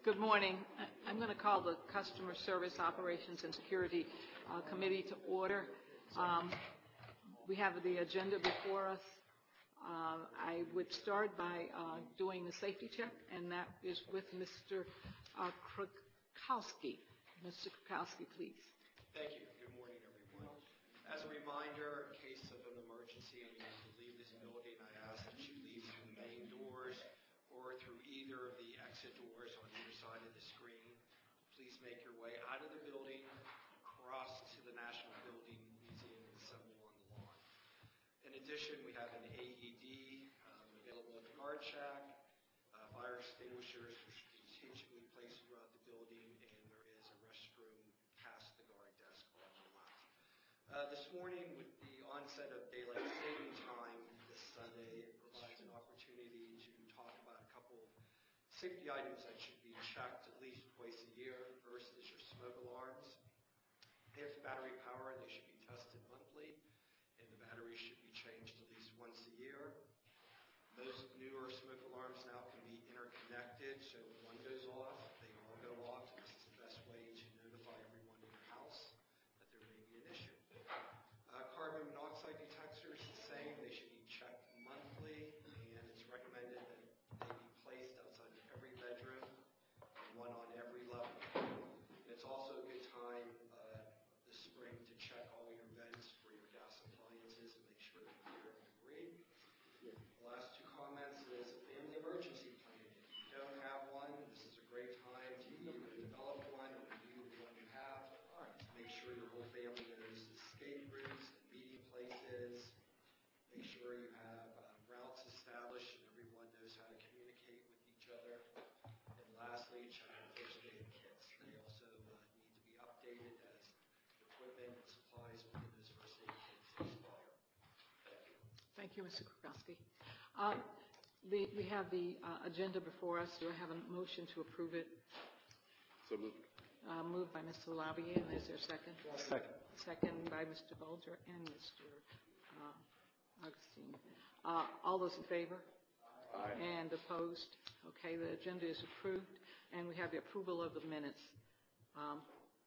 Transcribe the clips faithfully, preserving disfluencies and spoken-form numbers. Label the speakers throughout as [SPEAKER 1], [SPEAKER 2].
[SPEAKER 1] Good morning. I'm going to call the Customer Service Operations and Security uh, Committee to order. Um, we have the agenda before us. Uh, I would start by uh, doing the safety check, and that is with Mister Uh, Krakowski. Mister Krakowski, please.
[SPEAKER 2] Thank you. Good morning, everyone. As a reminder, in case of an emergency and you have to leave this building, I ask that you leave through the main doors or through either of the exit doors on either side of the screen. Please make your way out of the building, across to the National Building Museum, and assemble on the lawn. In addition, we have an A E D um, available at the guard shack, uh, fire extinguishers are strategically placed throughout the building, and there is a restroom past the guard desk on the left. Uh, this morning, with the onset of daylight saving time this Sunday, it provides an opportunity to talk about a couple of safety items that should be checked at least twice a year. First is your smoke alarms. If battery power, they should be tested monthly, and the batteries should be changed at least once a year. Most newer smoke alarms now can be interconnected, so if one goes off, they all go off. This is the best way to notify everyone in your house that there may be an issue. Uh, carbon monoxide detectors, the same. They should be checked monthly, and it's recommended that they be placed outside of every bedroom and one on every level. It's also a good time uh, this spring to check all your vents for your gas appliances and make sure that they're in degree. The last two comments is a family emergency plan. If you don't have one, this is a great time to either develop one or review the one you have. Make sure your whole family knows escape routes and meeting places. Make sure you have uh, routes established and everyone knows how to communicate with each other. And lastly, check the first aid kits. They also uh, need to be updated as equipment and supplies within those first aid kits expire. Thank you.
[SPEAKER 1] Thank you, Mister Krakowski. Uh, the, we have the uh, agenda before us. Do I have a motion to approve it?
[SPEAKER 3] So moved.
[SPEAKER 1] Uh, moved by Mister Labier, and is there a second?
[SPEAKER 3] Second.
[SPEAKER 1] Second by Mister Bulger and Mister Uh, Augustine. Uh, all those in favor?
[SPEAKER 3] Aye.
[SPEAKER 1] And opposed? Okay, the agenda is approved, and we have the approval of the minutes. Um,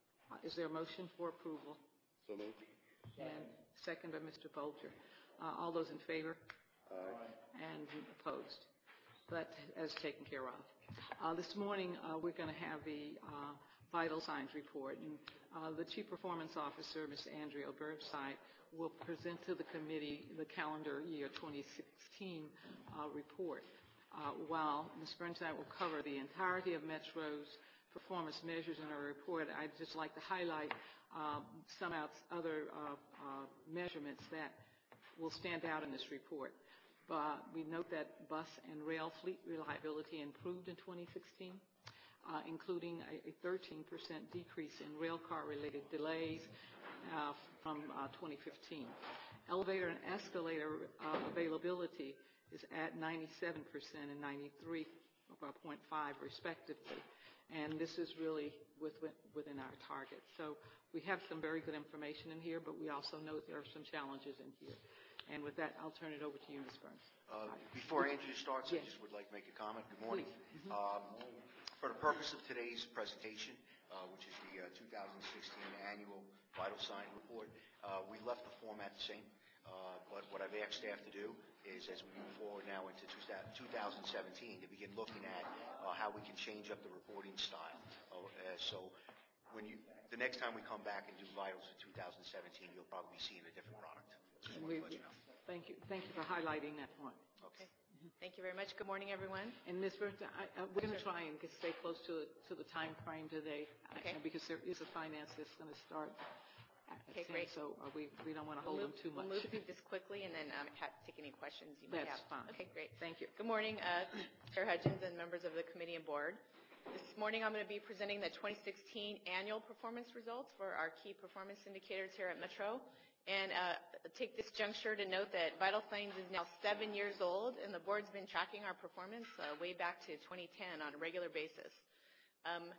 [SPEAKER 1] is there a motion for approval?
[SPEAKER 3] So moved.
[SPEAKER 1] And second by Mister Bulger. Uh, all those in favor?
[SPEAKER 3] Aye.
[SPEAKER 1] And opposed. That is taken care of. Uh, this morning, uh, we're going to have the uh, vital signs report, and uh, the Chief Performance Officer, Miz Andrea Burnside, will present to the committee the calendar year twenty sixteen uh, report. Uh, while Miz Burnside will cover the entirety of Metro's performance measures in her report, I'd just like to highlight uh, some outs, other uh, uh, measurements that will stand out in this report. Uh, we note that bus and rail fleet reliability improved in twenty sixteen, uh, including a, a thirteen percent decrease in rail car related delays uh, from uh, twenty fifteen. Elevator and escalator uh, availability is at ninety-seven percent and ninety-three point five respectively. And this is really with, within our target. So we have some very good information in here, but we also note there are some challenges in here. And with that, I'll turn it over to you, Miz Burns.
[SPEAKER 4] Uh, before Andrew starts,
[SPEAKER 1] yes.
[SPEAKER 4] I just would like to make a comment. Good morning.
[SPEAKER 1] Mm-hmm.
[SPEAKER 4] Um, for the purpose of today's presentation, uh, which is the uh, two thousand sixteen annual vital sign report, uh, we left the format the same. Uh, but what I've asked staff to do is, as we move forward now into two thousand seventeen, to begin looking at uh, how we can change up the reporting style. Uh, so when you, the next time we come back and do vitals for two thousand seventeen, you'll probably be seeing a different product. Just
[SPEAKER 1] We,
[SPEAKER 4] let you know.
[SPEAKER 1] thank you. Thank you for highlighting that point.
[SPEAKER 4] Okay.
[SPEAKER 5] Thank you very much. Good morning, everyone.
[SPEAKER 1] And Miz Burns, I, I, we're going to try and get, stay close to, to the time frame today,
[SPEAKER 5] Okay.
[SPEAKER 1] uh, because there is a finance that's going to start. At
[SPEAKER 5] Okay,
[SPEAKER 1] ten,
[SPEAKER 5] great.
[SPEAKER 1] So uh, we we don't want to hold
[SPEAKER 5] We'll move,
[SPEAKER 1] them too much.
[SPEAKER 5] We'll move through this quickly and then um, have, take any questions you might
[SPEAKER 1] That's
[SPEAKER 5] have.
[SPEAKER 1] fine.
[SPEAKER 5] Okay, great.
[SPEAKER 1] Thank you.
[SPEAKER 5] Good morning, uh, Chair Hudgens and members of the committee and board. This morning I'm going to be presenting the twenty sixteen annual performance results for our key performance indicators here at Metro. And uh, take this juncture to note that Vital Signs is now seven years old, and the board's been tracking our performance uh, way back to twenty ten on a regular basis. Um,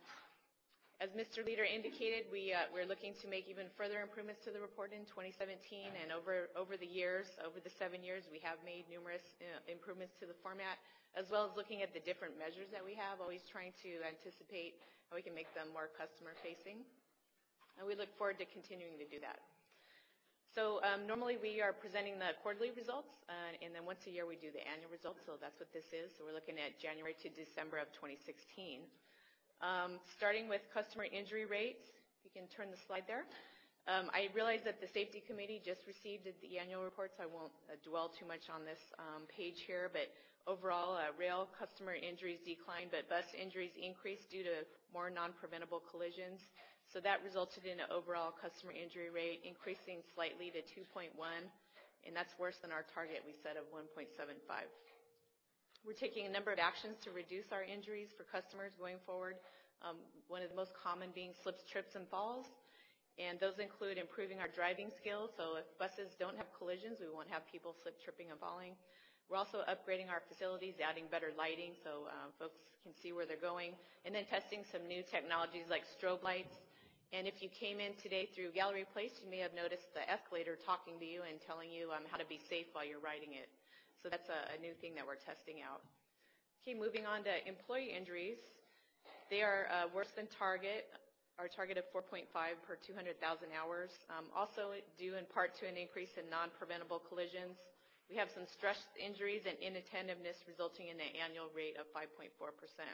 [SPEAKER 5] as Mister Leader indicated, we, uh, we're looking to make even further improvements to the report in twenty seventeen, and over, over the years, over the seven years, we have made numerous uh, improvements to the format. as well as looking at the different measures that we have, always trying to anticipate how we can make them more customer-facing. And we look forward to continuing to do that. So um, normally we are presenting the quarterly results, uh, and then once a year we do the annual results, so that's what this is. So we're looking at January to December of twenty sixteen. Um, starting with customer injury rates, you can turn the slide there. Um, I realize that the Safety Committee just received the annual report, so I won't uh, dwell too much on this um, page here, but overall, uh, rail customer injuries declined, but bus injuries increased due to more non-preventable collisions. So that resulted in an overall customer injury rate increasing slightly to two point one, and that's worse than our target we set of one point seven five. We're taking a number of actions to reduce our injuries for customers going forward, um, one of the most common being slips, trips, and falls. And those include improving our driving skills, so if buses don't have collisions, we won't have people slip, tripping, and falling. We're also upgrading our facilities, adding better lighting so uh, folks can see where they're going, and then testing some new technologies like strobe lights. And if you came in today through Gallery Place, you may have noticed the escalator talking to you and telling you um, how to be safe while you're riding it. So that's a, a new thing that we're testing out. Okay, moving on to employee injuries. They are uh, worse than target. Our target of four point five per two hundred thousand hours, um, also due in part to an increase in non-preventable collisions. We have some stress injuries and inattentiveness resulting in an annual rate of five point four percent.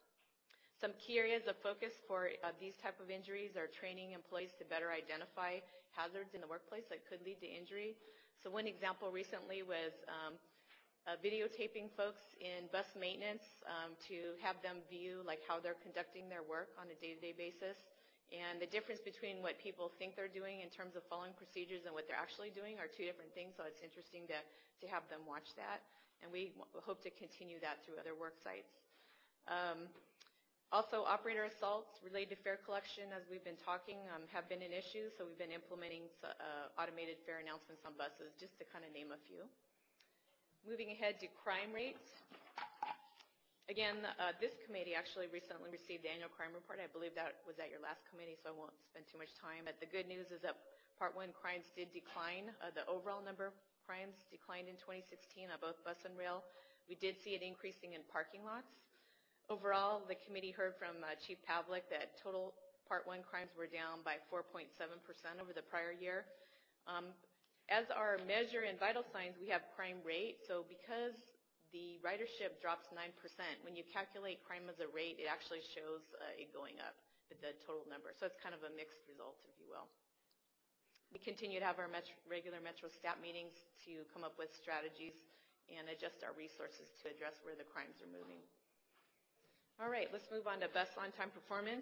[SPEAKER 5] Some key areas of focus for uh, these type of injuries are training employees to better identify hazards in the workplace that could lead to injury. So one example recently was um, uh, videotaping folks in bus maintenance um, to have them view like how they're conducting their work on a day-to-day basis. And the difference between what people think they're doing in terms of following procedures and what they're actually doing are two different things, so it's interesting to, to have them watch that. And we hope to continue that through other work sites. Um, also, operator assaults related to fare collection, as we've been talking, um, have been an issue, so we've been implementing uh, automated fare announcements on buses, just to kind of name a few. Moving ahead to crime rates. Again, uh, this committee actually recently received the annual crime report. I believe that was at your last committee, so I won't spend too much time. But the good news is that Part one crimes did decline. Uh, the overall number of crimes declined in twenty sixteen on both bus and rail. We did see it increasing in parking lots. Overall, the committee heard from uh, Chief Pavlik that total Part one crimes were down by four point seven percent over the prior year. Um, as our measure in vital signs, we have crime rate. So because the ridership drops nine percent. When you calculate crime as a rate, it actually shows uh, it going up, the total number. So it's kind of a mixed result, if you will. We continue to have our metro, regular Metro staff meetings to come up with strategies and adjust our resources to address where the crimes are moving. All right, let's move on to bus on-time performance.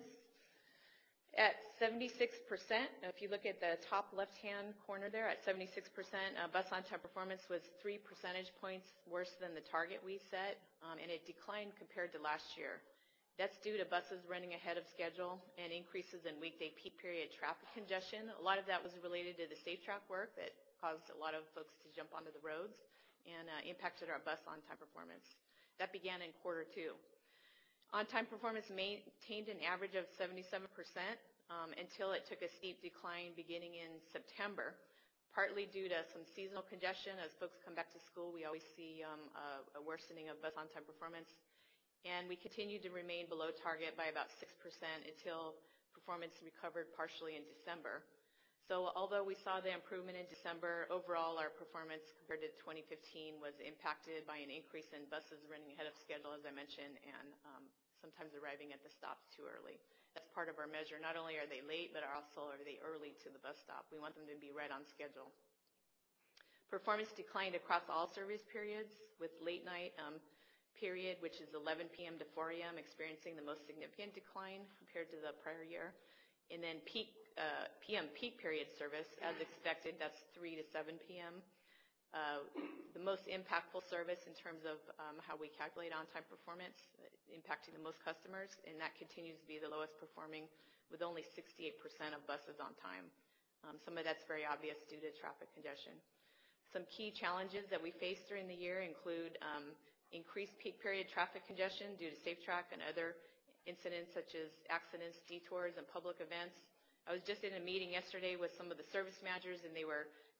[SPEAKER 5] At seventy-six percent, if you look at the top left-hand corner there, at seventy-six percent, uh, bus on-time performance was three percentage points worse than the target we set, um, and it declined compared to last year. That's due to buses running ahead of schedule and increases in weekday peak period traffic congestion. A lot of that was related to the safe track work that caused a lot of folks to jump onto the roads and uh, impacted our bus on-time performance. That began in quarter two. On-time performance maintained an average of seventy-seven percent um, until it took a steep decline beginning in September, partly due to some seasonal congestion. As folks come back to school, we always see um, a, a worsening of bus on-time performance. And we continued to remain below target by about six percent until performance recovered partially in December. So although we saw the improvement in December, overall our performance compared to twenty fifteen was impacted by an increase in buses running ahead of schedule, as I mentioned, and um, sometimes arriving at the stops too early. That's part of our measure. Not only are they late, but also are they early to the bus stop. We want them to be right on schedule. Performance declined across all service periods, with late night um, period, which is eleven p m to four a m, experiencing the most significant decline compared to the prior year. And then peak uh, P M peak period service, as expected, that's three to seven p m Uh, the most impactful service in terms of um, how we calculate on-time performance, uh, impacting the most customers, and that continues to be the lowest performing with only sixty-eight percent of buses on time. Um, some of that's very obvious due to traffic congestion. Some key challenges that we faced during the year include um, increased peak period traffic congestion due to SafeTrack and other incidents such as accidents, detours, and public events. I was just in a meeting yesterday with some of the service managers, and they were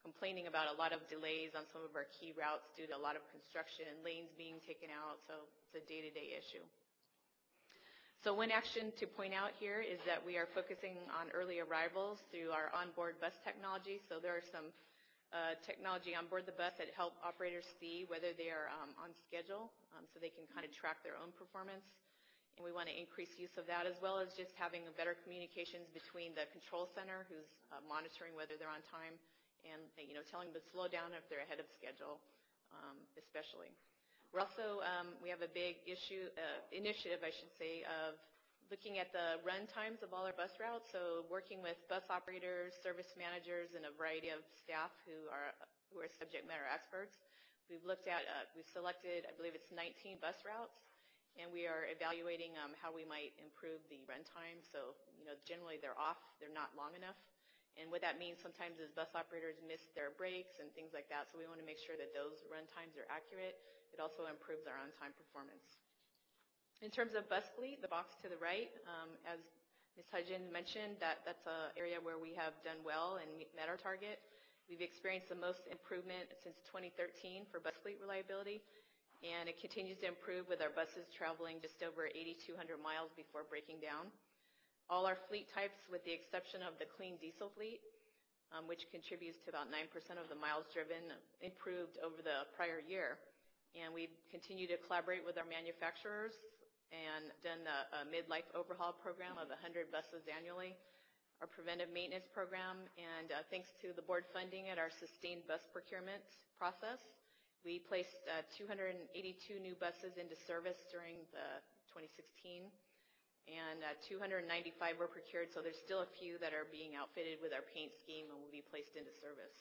[SPEAKER 5] complaining about a lot of delays on some of our key routes due to a lot of construction, lanes being taken out, so it's a day-to-day issue. So one action to point out here is that we are focusing on early arrivals through our onboard bus technology. So there are some uh, technology on board the bus that help operators see whether they are um, on schedule, um, so they can kind of track their own performance. And we want to increase use of that, as well as just having a better communications between the control center, who's uh, monitoring whether they're on time, and you know telling them to slow down if they're ahead of schedule, um, especially. We're also um, we have a big issue uh, initiative, I should say, of looking at the run times of all our bus routes. So working with bus operators, service managers, and a variety of staff who are who are subject matter experts. We've looked at uh, we've selected, I believe it's nineteen bus routes. And we are evaluating um, how we might improve the run time. So, you know, generally they're off, they're not long enough. And what that means sometimes is bus operators miss their breaks and things like that. So we want to make sure that those run times are accurate. It also improves our on-time performance. In terms of bus fleet, the box to the right, um, as Miz Hudgens mentioned, that, that's an area where we have done well and met our target. We've experienced the most improvement since twenty thirteen for bus fleet reliability. And it continues to improve with our buses traveling just over eighty-two hundred miles before breaking down. All our fleet types, with the exception of the clean diesel fleet, um, which contributes to about nine percent of the miles driven, improved over the prior year. And we've continued to collaborate with our manufacturers and done a, a mid-life overhaul program of one hundred buses annually, our preventive maintenance program, and uh, thanks to the board funding at our sustained bus procurement process, we placed uh, two hundred eighty-two new buses into service during the twenty sixteen, and uh, two hundred ninety-five were procured, so there's still a few that are being outfitted with our paint scheme and will be placed into service.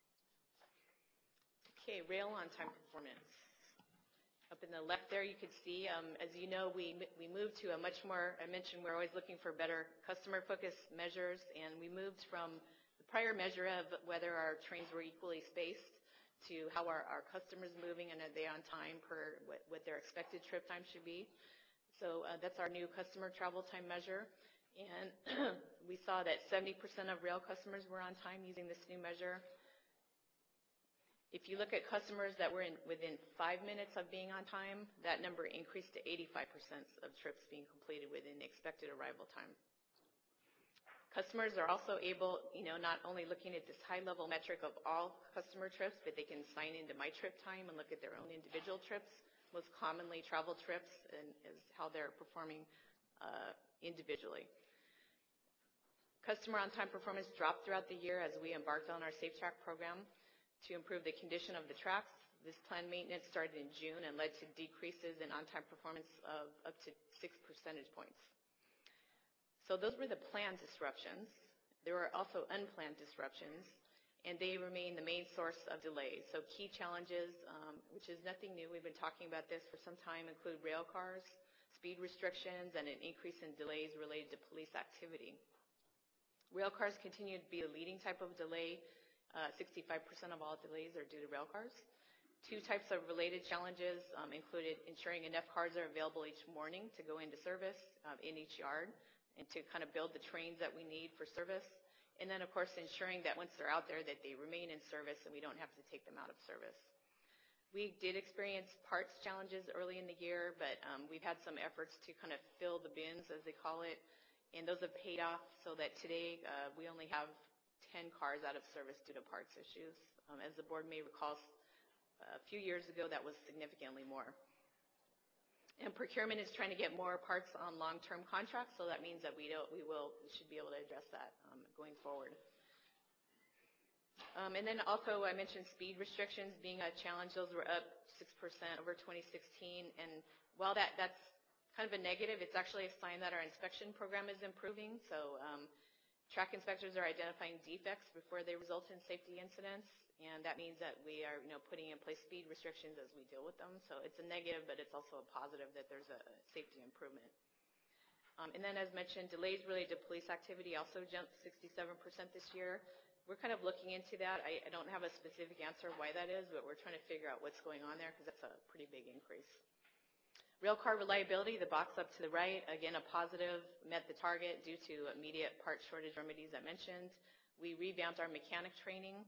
[SPEAKER 5] Okay, rail on-time performance. Up in the left there, you can see, um, as you know, we, we moved to a much more, I mentioned we're always looking for better customer-focused measures, and we moved from the prior measure of whether our trains were equally spaced to how are our customers moving and are they on time per what, what their expected trip time should be. So uh, that's our new customer travel time measure. And we saw that seventy percent of rail customers were on time using this new measure. If you look at customers that were in, within five minutes of being on time, that number increased to eighty-five percent of trips being completed within expected arrival time. Customers are also able, you know, not only looking at this high-level metric of all customer trips, but they can sign into My Trip Time and look at their own individual trips, most commonly travel trips, and is how they're performing uh, individually. Customer on-time performance dropped throughout the year as we embarked on our Safe Track program to improve the condition of the tracks. This planned maintenance started in June and led to decreases in on-time performance of up to six percentage points. So those were the planned disruptions. There were also unplanned disruptions, and they remain the main source of delays. So key challenges, um, which is nothing new, we've been talking about this for some time, include rail cars, speed restrictions, and an increase in delays related to police activity. Rail cars continue to be a leading type of delay. Uh, sixty-five percent of all delays are due to rail cars. Two types of related challenges um, included ensuring enough cars are available each morning to go into service uh, in each yard, and to kind of build the trains that we need for service. And then, of course, ensuring that once they're out there that they remain in service and we don't have to take them out of service. We did experience parts challenges early in the year, but um, we've had some efforts to kind of fill the bins, as they call it, and those have paid off so that today uh, we only have ten cars out of service due to parts issues. Um, as the board may recall, a few years ago that was significantly more. And procurement is trying to get more parts on long-term contracts, so that means that we don't, we will, we should be able to address that um, going forward. Um, and then also I mentioned speed restrictions being a challenge. Those were up six percent over twenty sixteen, and while that, that's kind of a negative, it's actually a sign that our inspection program is improving. So um, track inspectors are identifying defects before they result in safety incidents, and that means that we are, you know, putting in place speed restrictions as we deal with them. So it's a negative, but it's also a positive that there's a safety improvement. Um, and then, as mentioned, delays related to police activity also jumped sixty-seven percent this year. We're kind of looking into that. I, I don't have a specific answer why that is, but we're trying to figure out what's going on there because that's a pretty big increase. Railcar reliability, the box up to the right, again, a positive, met the target due to immediate part shortage remedies I mentioned. We revamped our mechanic training,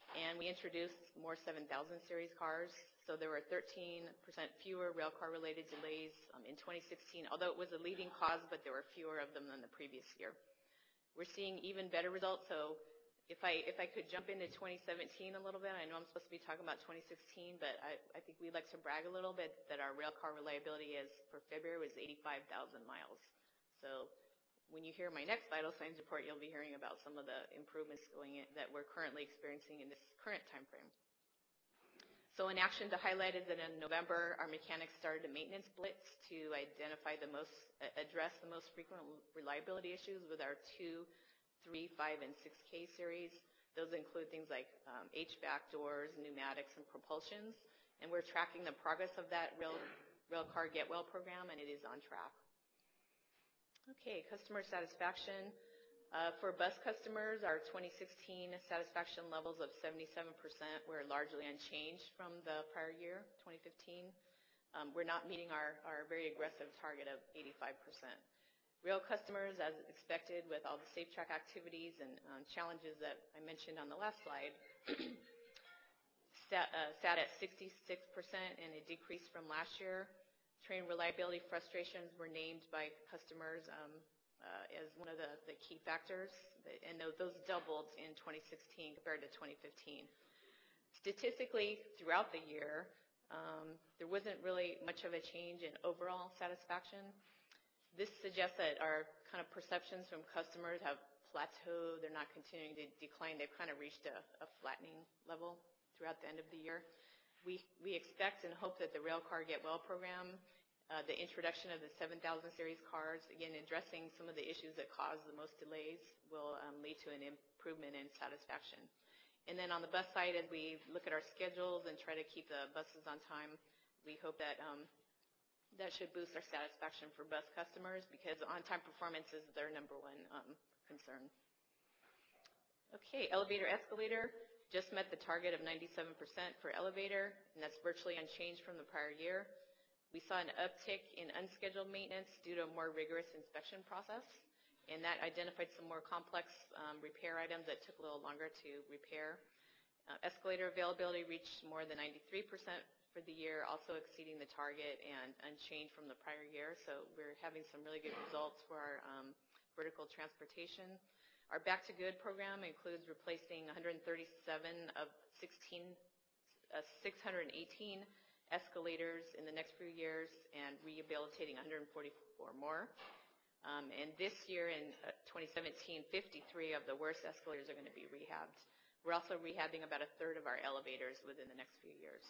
[SPEAKER 5] and we introduced more seven thousand series cars. So there were thirteen percent fewer rail car related delays um, in twenty sixteen, although it was a leading cause, but there were fewer of them than the previous year. We're seeing even better results. So if I if I could jump into twenty seventeen a little bit, I know I'm supposed to be talking about twenty sixteen, but I, I think we'd like to brag a little bit that our rail car reliability is for February was eighty-five thousand miles. So when you hear my next vital signs report, you'll be hearing about some of the improvements going in, that we're currently experiencing in this current time frame. So in action to highlight is that in November, our mechanics started a maintenance blitz to identify the most, address the most frequent reliability issues with our two, three, five, and six K series. Those include things like um, H V A C doors, pneumatics, and propulsions. And we're tracking the progress of that rail, rail car Get Well program, and it is on track. Okay, customer satisfaction. Uh, for bus customers, our twenty sixteen satisfaction levels of seventy-seven percent were largely unchanged from the prior year, twenty fifteen. Um, we're not meeting our, our very aggressive target of eighty-five percent. Rail customers, as expected with all the SafeTrack activities and um, challenges that I mentioned on the last slide, sat, uh, sat at sixty-six percent, and it decreased from last year. Train reliability frustrations were named by customers um, uh, as one of the, the key factors, and those doubled in twenty sixteen compared to twenty fifteen. Statistically, throughout the year, um, there wasn't really much of a change in overall satisfaction. This suggests that our kind of perceptions from customers have plateaued. They're not continuing to decline. They've kind of reached a, a flattening level throughout the end of the year. We, we expect and hope that the Rail Car Get Well program, uh, the introduction of the seven thousand series cars, again, addressing some of the issues that cause the most delays, will um, lead to an improvement in satisfaction. And then on the bus side, as we look at our schedules and try to keep the buses on time, we hope that um, that should boost our satisfaction for bus customers, because on-time performance is their number one um, concern. Okay, elevator, escalator. Just met the target of ninety-seven percent for elevator, and that's virtually unchanged from the prior year. We saw an uptick in unscheduled maintenance due to a more rigorous inspection process, and that identified some more complex um, repair items that took a little longer to repair. Uh, escalator availability reached more than ninety-three percent for the year, also exceeding the target and unchanged from the prior year. So we're having some really good results for our um, vertical transportation. Our Back to Good program includes replacing one hundred thirty-seven of sixteen, uh, six hundred eighteen escalators in the next few years and rehabilitating one hundred forty-four more. Um, and this year in uh, twenty seventeen, fifty-three of the worst escalators are going to be rehabbed. We're also rehabbing about a third of our elevators within the next few years.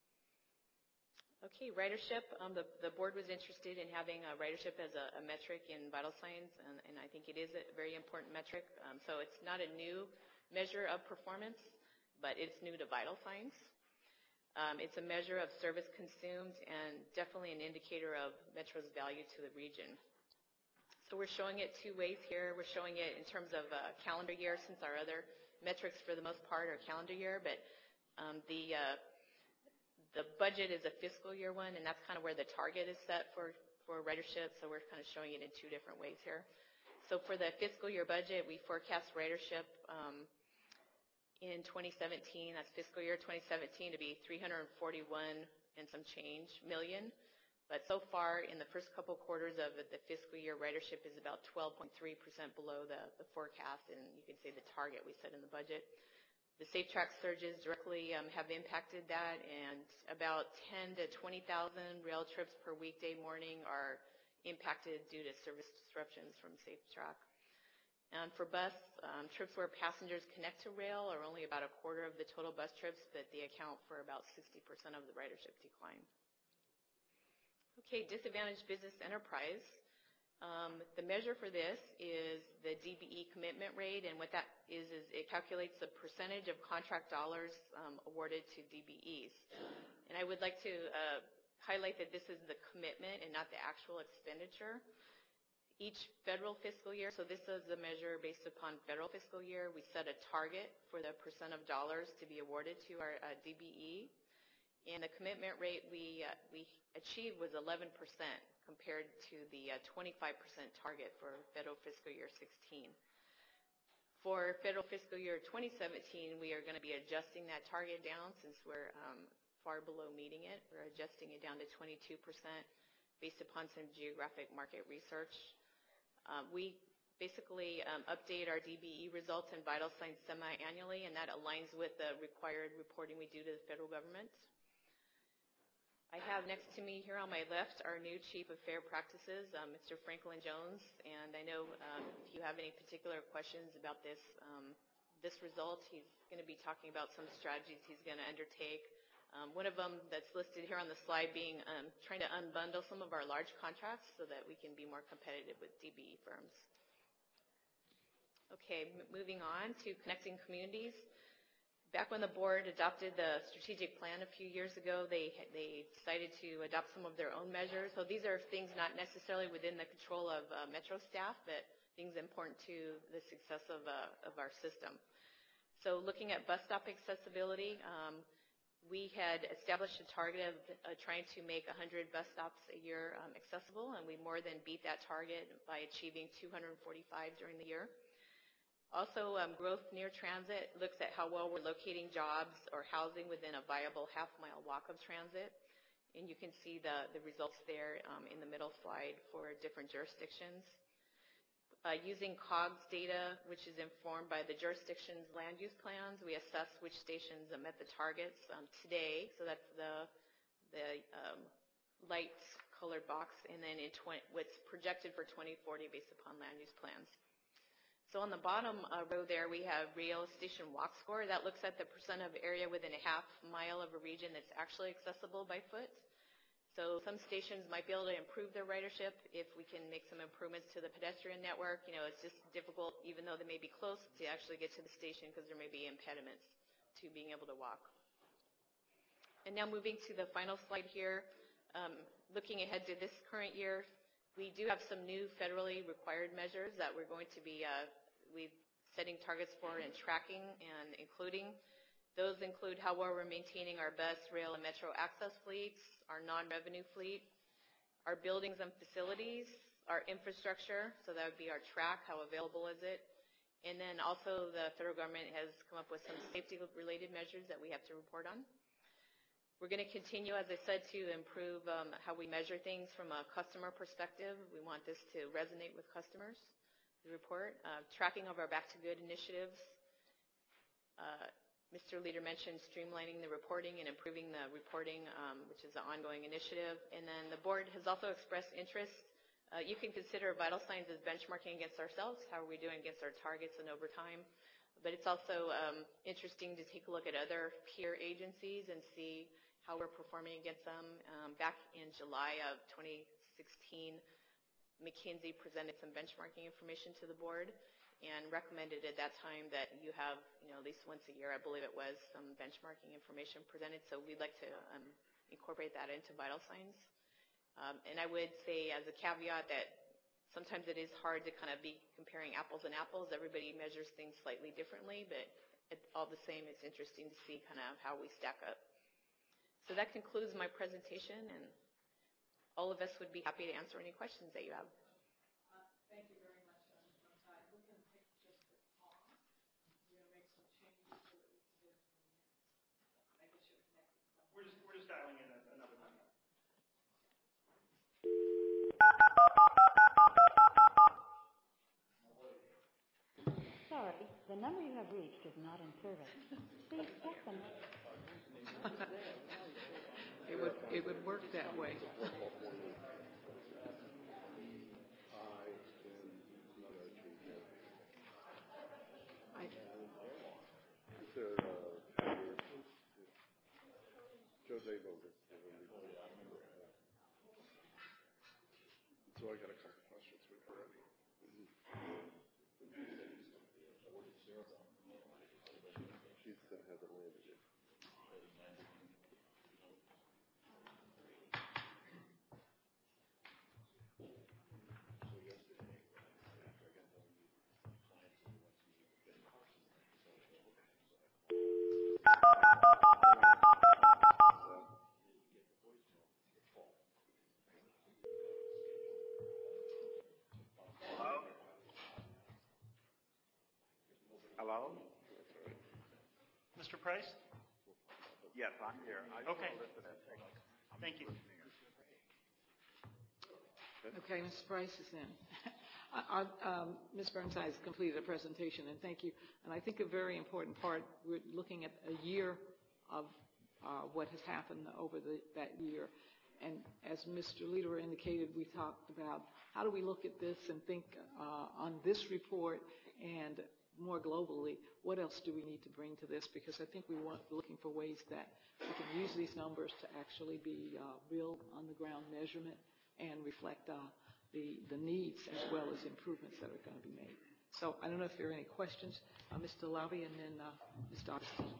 [SPEAKER 5] Okay, ridership. Um, the, the board was interested in having a ridership as a, a metric in vital signs, and, and I think it is a very important metric. Um, so it's not a new measure of performance, but it's new to vital signs. Um, it's a measure of service consumed and definitely an indicator of Metro's value to the region. So we're showing it two ways here. We're showing it in terms of uh, calendar year, since our other metrics for the most part are calendar year, but um, the uh, The budget is a fiscal year one, and that's kind of where the target is set for, for ridership, so we're kind of showing it in two different ways here. So for the fiscal year budget, we forecast ridership um, in twenty seventeen, that's fiscal year twenty seventeen, to be three hundred forty-one and some change million. But so far, in the first couple quarters of the fiscal year, ridership is about twelve point three percent below the, the forecast, and you can say the target we set in the budget. The SafeTrack surges directly um, have impacted that, and about ten to twenty thousand rail trips per weekday morning are impacted due to service disruptions from SafeTrack. And for bus, um, trips where passengers connect to rail are only about a quarter of the total bus trips, but they account for about sixty percent of the ridership decline. Okay, disadvantaged business enterprise. Um, the measure for this is the D B E commitment rate, and what that is is it calculates the percentage of contract dollars um, awarded to D B Es. And I would like to uh, highlight that this is the commitment and not the actual expenditure. Each federal fiscal year, so this is a measure based upon federal fiscal year, we set a target for the percent of dollars to be awarded to our uh, D B E. And the commitment rate we, uh, we achieved was eleven percent compared to the uh, twenty-five percent target for federal fiscal year sixteen. For federal fiscal year twenty seventeen, we are going to be adjusting that target down since we're um, far below meeting it. We're adjusting it down to twenty-two percent based upon some geographic market research. Uh, we basically um, update our D B E results and vital signs semi-annually, and that aligns with the required reporting we do to the federal government. I have next to me here on my left our new Chief of Fair Practices, um, Mister Franklin Jones, and I know um, if you have any particular questions about this, um, this result, he's going to be talking about some strategies he's going to undertake. Um, one of them that's listed here on the slide being um, trying to unbundle some of our large contracts so that we can be more competitive with D B E firms. Okay, m- moving on to connecting communities. Back when the board adopted the strategic plan a few years ago, they they decided to adopt some of their own measures. So these are things not necessarily within the control of uh, Metro staff, but things important to the success of uh, of our system. So looking at bus stop accessibility, um, we had established a target of uh, trying to make one hundred bus stops a year um, accessible, and we more than beat that target by achieving two hundred forty-five during the year. Also, um, growth near transit looks at how well we're locating jobs or housing within a viable half-mile walk of transit. And you can see the, the results there um, in the middle slide for different jurisdictions. Uh, using C O G S data, which is informed by the jurisdiction's land use plans, we assess which stations met the targets um, today. So that's the, the um, light colored box, and then in twenty, what's projected for twenty forty based upon land use plans. So on the bottom uh, row there, we have rail station walk score. That looks at the percent of area within a half mile of a region that's actually accessible by foot. So some stations might be able to improve their ridership if we can make some improvements to the pedestrian network. You know, it's just difficult, even though they may be close, to actually get to the station because there may be impediments to being able to walk. And now moving to the final slide here, um, looking ahead to this current year, we do have some new federally required measures that we're going to be uh, we setting targets for and tracking and including. Those include how well we're maintaining our bus, rail, and metro access fleets, our non-revenue fleet, our buildings and facilities, our infrastructure, so that would be our track, how available is it, and then also the federal government has come up with some safety-related measures that we have to report on. We're going to continue, as I said, to improve um, how we measure things from a customer perspective. We want this to resonate with customers, the report. Uh, tracking of our Back to Good initiatives. Uh, Mister Leader mentioned streamlining the reporting and improving the reporting, um, which is an ongoing initiative. And then the board has also expressed interest. Uh, you can consider vital signs as benchmarking against ourselves. How are we doing against our targets and over time? But it's also um, interesting to take a look at other peer agencies and see how we're performing against them. Um, back in July of twenty sixteen, McKinsey presented some benchmarking information to the board and recommended at that time that you have, you know, at least once a year, I believe it was, some benchmarking information presented. So we'd like to um, incorporate that into vital signs. Um, and I would say as a caveat that sometimes it is hard to kind of be comparing apples and apples. Everybody measures things slightly differently, but it, all the same, it's interesting to see kind of how we stack up. So that concludes my presentation, and all of us would be happy to answer any questions that you have.
[SPEAKER 1] Uh, thank you very much, uh, Miz Montai. We're going to take just a pause. We're going to make some changes so that we can get to the minutes. I guess you're connected somewhere.
[SPEAKER 6] We're just, we're just dialing in another number.
[SPEAKER 7] Sorry, the number you have reached is not in service. Please check the next.
[SPEAKER 1] It would, it would work that way. I,
[SPEAKER 3] Is there, uh, Jose Bogus? So I got a couple questions for you already. She still hasn't landed yet.
[SPEAKER 8] Hello?
[SPEAKER 6] Mister Price?
[SPEAKER 8] Yes, I'm here. I just
[SPEAKER 6] Okay.
[SPEAKER 8] want to listen and take. I'm
[SPEAKER 6] Thank you.
[SPEAKER 8] listening.
[SPEAKER 1] Okay, Mister Price is in. Uh, um, Miz Burnside has completed a presentation, and thank you. And I think a very important part, we're looking at a year of uh, what has happened over the, that year. And as Mister Lederer indicated, we talked about how do we look at this and think uh, on this report and more globally, what else do we need to bring to this? Because I think we want looking for ways that we can use these numbers to actually be uh, real on-the-ground measurement and reflect uh, the, the needs as well as improvements that are going to be made. So I don't know if there are any questions. Uh, Mister Labby and then uh, Mister Augustine.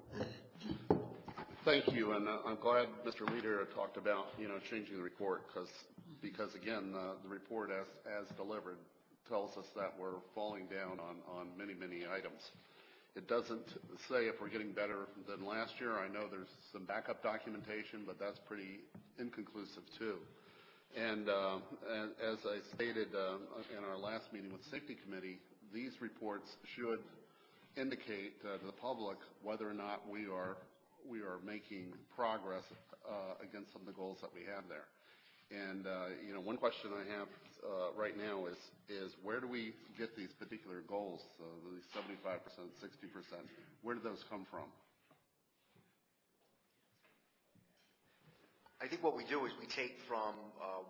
[SPEAKER 3] Thank you, and uh, I'm glad Mister Leader talked about, you know, changing the report because, because again, uh, the report as, as delivered tells us that we're falling down on, on many, many items. It doesn't say if we're getting better than last year. I know there's some backup documentation, but that's pretty inconclusive too. And, uh, and as I stated uh, in our last meeting with the Safety Committee, these reports should indicate uh, to the public whether or not we are we are making progress uh, against some of the goals that we have there. And uh, you know, one question I have uh, right now is is where do we get these particular goals? Uh, these seventy-five percent, sixty percent. Where do those come from?
[SPEAKER 4] I think what we do is we take from, uh,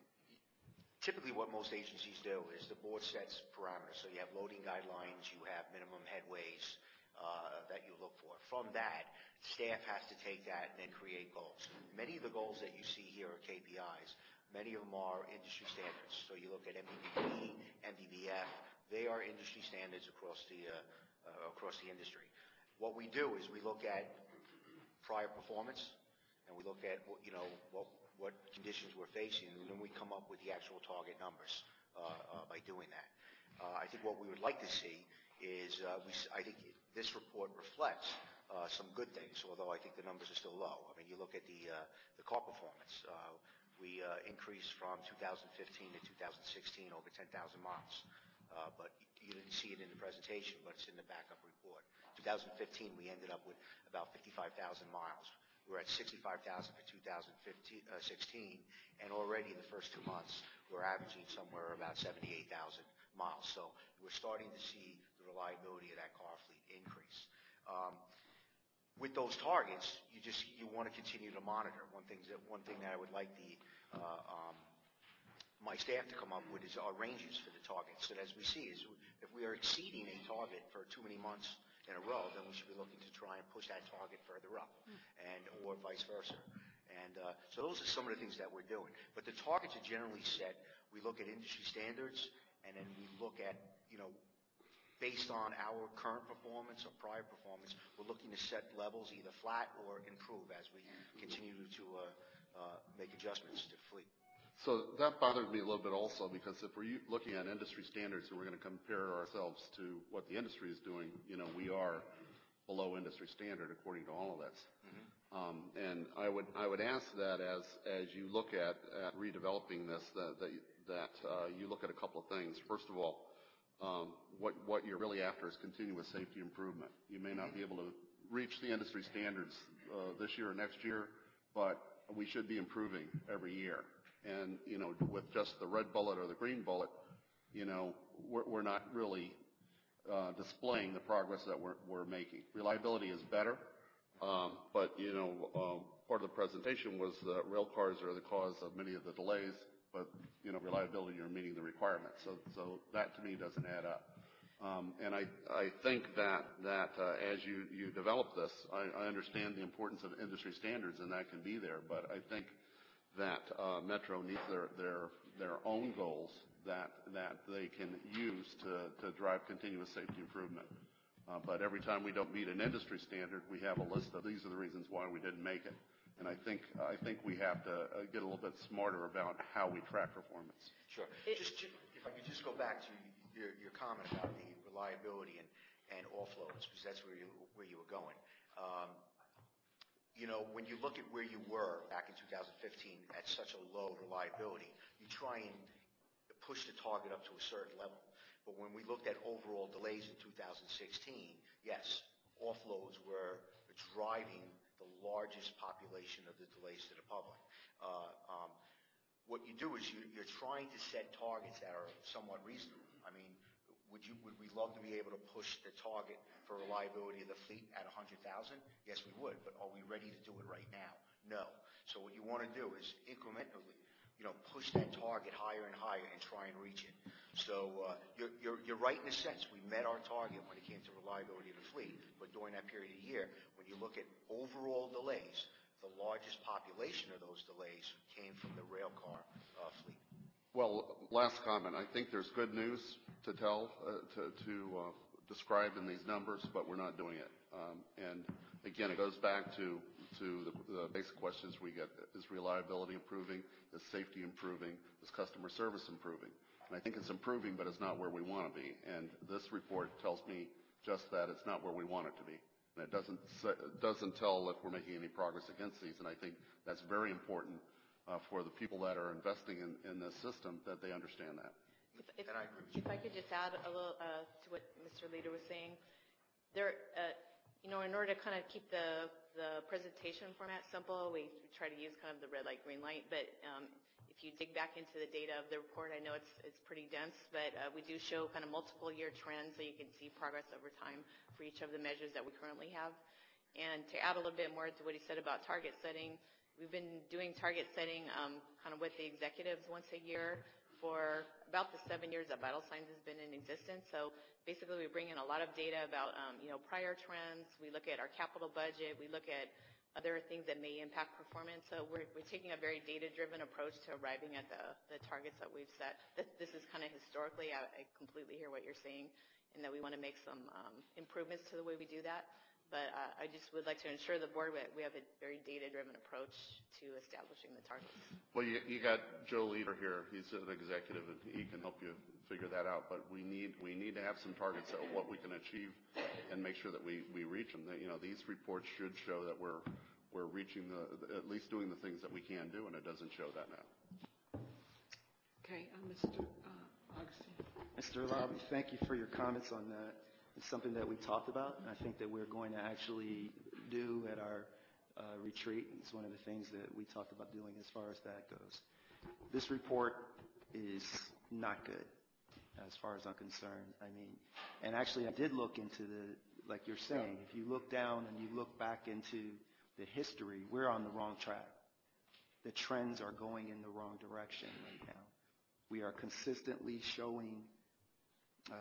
[SPEAKER 4] typically what most agencies do is the board sets parameters. So you have loading guidelines, you have minimum headways uh, that you look for. From that, staff has to take that and then create goals. Many of the goals that you see here are K P Is. Many of them are industry standards. So you look at M D B P, M D B F. They are industry standards across the, uh, uh, across the industry. What we do is we look at prior performance, and we look at what, you know, what, what conditions we're facing, and then we come up with the actual target numbers uh, uh, by doing that. Uh, I think what we would like to see is, uh, we, I think this report reflects uh, some good things, although I think the numbers are still low. I mean, you look at the, uh, the car performance. Uh, we uh, increased from two thousand fifteen to two thousand sixteen over ten thousand miles, uh, but you didn't see it in the presentation, but it's in the backup report. two thousand fifteen, we ended up with about fifty-five thousand miles. We're at sixty-five thousand for two thousand sixteen, and already in the first two months, we're averaging somewhere about seventy-eight thousand miles. So we're starting to see the reliability of that car fleet increase. Um, with those targets, you just you want to continue to monitor. One thing that one thing that I would like the uh, um, my staff to come up with is our ranges for the targets. So as we see, is if we are exceeding a target for too many months in a row, then we should be looking to try and push that target further up, and or vice versa. And uh, so those are some of the things that we're doing. But the targets are generally set. We look at industry standards, and then we look at, you know, based on our current performance or prior performance, we're looking to set levels either flat or improve as we continue to uh, uh, make adjustments to the fleet.
[SPEAKER 3] So that bothered me a little bit also because if we're looking at industry standards and we're going to compare ourselves to what the industry is doing, you know, we are below industry standard according to all of this. Mm-hmm. Um, and I would I would ask that as as you look at, at redeveloping this, that that, that uh, you look at a couple of things. First of all, um, what what you're really after is continuous safety improvement. You may not be able to reach the industry standards uh, this year or next year, but we should be improving every year. And, you know, with just the red bullet or the green bullet, you know, we're, we're not really uh, displaying the progress that we're, we're making. Reliability is better, um, but, you know, um, part of the presentation was that rail cars are the cause of many of the delays, but, you know, reliability are meeting the requirements. So, so that to me doesn't add up. Um, and I, I think that, that uh, as you, you develop this, I, I understand the importance of industry standards, and that can be there, but I think that uh, Metro needs their, their, their own goals that, that they can use to, to drive continuous safety improvement. Uh, but every time we don't meet an industry standard, we have a list of these are the reasons why we didn't make it. And I think, I think we have to uh, get a little bit smarter about how we track performance.
[SPEAKER 4] Sure. Just to, if I could just go back to your, your comment about the reliability and, and offloads, because that's where you, where you were going. Um, You know, when you look at where you were back in two thousand fifteen at such a low reliability, you try and push the target up to a certain level. But when we looked at overall delays in two thousand sixteen, yes, offloads were driving the largest population of the delays to the public. Uh, um, what you do is you, you're trying to set targets that are somewhat reasonable. I mean, would you would we love to be able to push the target for reliability of the fleet at one hundred thousand? Yes, we would. But are we ready to do it right now? No. So what you want to do is incrementally, you know, push that target higher and higher and try and reach it. So uh, you're, you're, you're right in a sense. We met our target when it came to reliability of the fleet, but during that period of year, when you look at overall delays, the largest population of those delays came from the rail car uh, fleet.
[SPEAKER 3] Well, last comment. I think there's good news to tell, uh, to, to uh, describe in these numbers, but we're not doing it. Um, and again, it goes back to to the, the basic questions we get. Is reliability improving? Is safety improving? Is customer service improving? And I think it's improving, but it's not where we want to be. And this report tells me just that it's not where we want it to be. And it doesn't, it doesn't tell if we're making any progress against these. And I think that's very important uh, for the people that are investing in, in this system, that they understand that.
[SPEAKER 5] If, if,
[SPEAKER 4] and I agree with you.
[SPEAKER 5] If I could just add a little uh, to what Mister Leader was saying, there, uh, you know, in order to kind of keep the the presentation format simple, we try to use kind of the red light, green light. But um, if you dig back into the data of the report, I know it's it's pretty dense, but uh, we do show kind of multiple year trends, so you can see progress over time for each of the measures that we currently have. And to add a little bit more to what he said about target setting, we've been doing target setting um, kind of with the executives once a year for about the seven years that Vital Signs has been in existence. So basically we bring in a lot of data about, um, you know, prior trends. We look at our capital budget. We look at other things that may impact performance. So we're, we're taking a very data-driven approach to arriving at the, the targets that we've set. This, this is kind of historically, I, I completely hear what you're saying, and that we want to make some um, improvements to the way we do that. But uh, I just would like to ensure the board that we have a very data-driven approach to establishing the targets.
[SPEAKER 3] Well, you, you got Joe Leader here. He's an executive, and he can help you figure that out. But we need we need to have some targets of what we can achieve, and make sure that we, we reach them. That, you know, these reports should show that we're we're reaching the at least doing the things that we can do, and it doesn't show that now.
[SPEAKER 1] Okay, uh, Mister Uh, Augustine.
[SPEAKER 9] Mister Lobby, thank you for your comments on that. It's something that we talked about, and I think that we're going to actually do at our uh, retreat. It's one of the things that we talked about doing as far as that goes. This report is not good as far as I'm concerned. I mean, and actually I did look into the, like you're saying, if you look down and you look back into the history, we're on the wrong track. The trends are going in the wrong direction right now. We are consistently showing uh,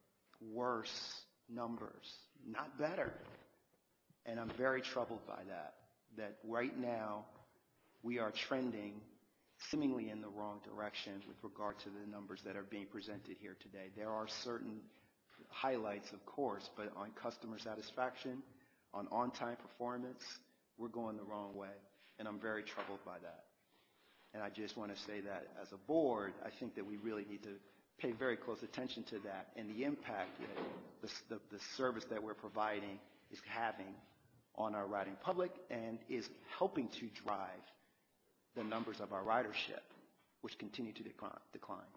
[SPEAKER 9] worse numbers, not better. And I'm very troubled by that, that right now we are trending seemingly in the wrong direction with regard to the numbers that are being presented here today. There are certain highlights, of course, but on customer satisfaction, on on-time performance, we're going the wrong way. And I'm very troubled by that. And I just want to say that as a board, I think that we really need to pay very close attention to that and the impact that the, the, the service that we're providing is having on our riding public and is helping to drive the numbers of our ridership, which continue to decline. decline.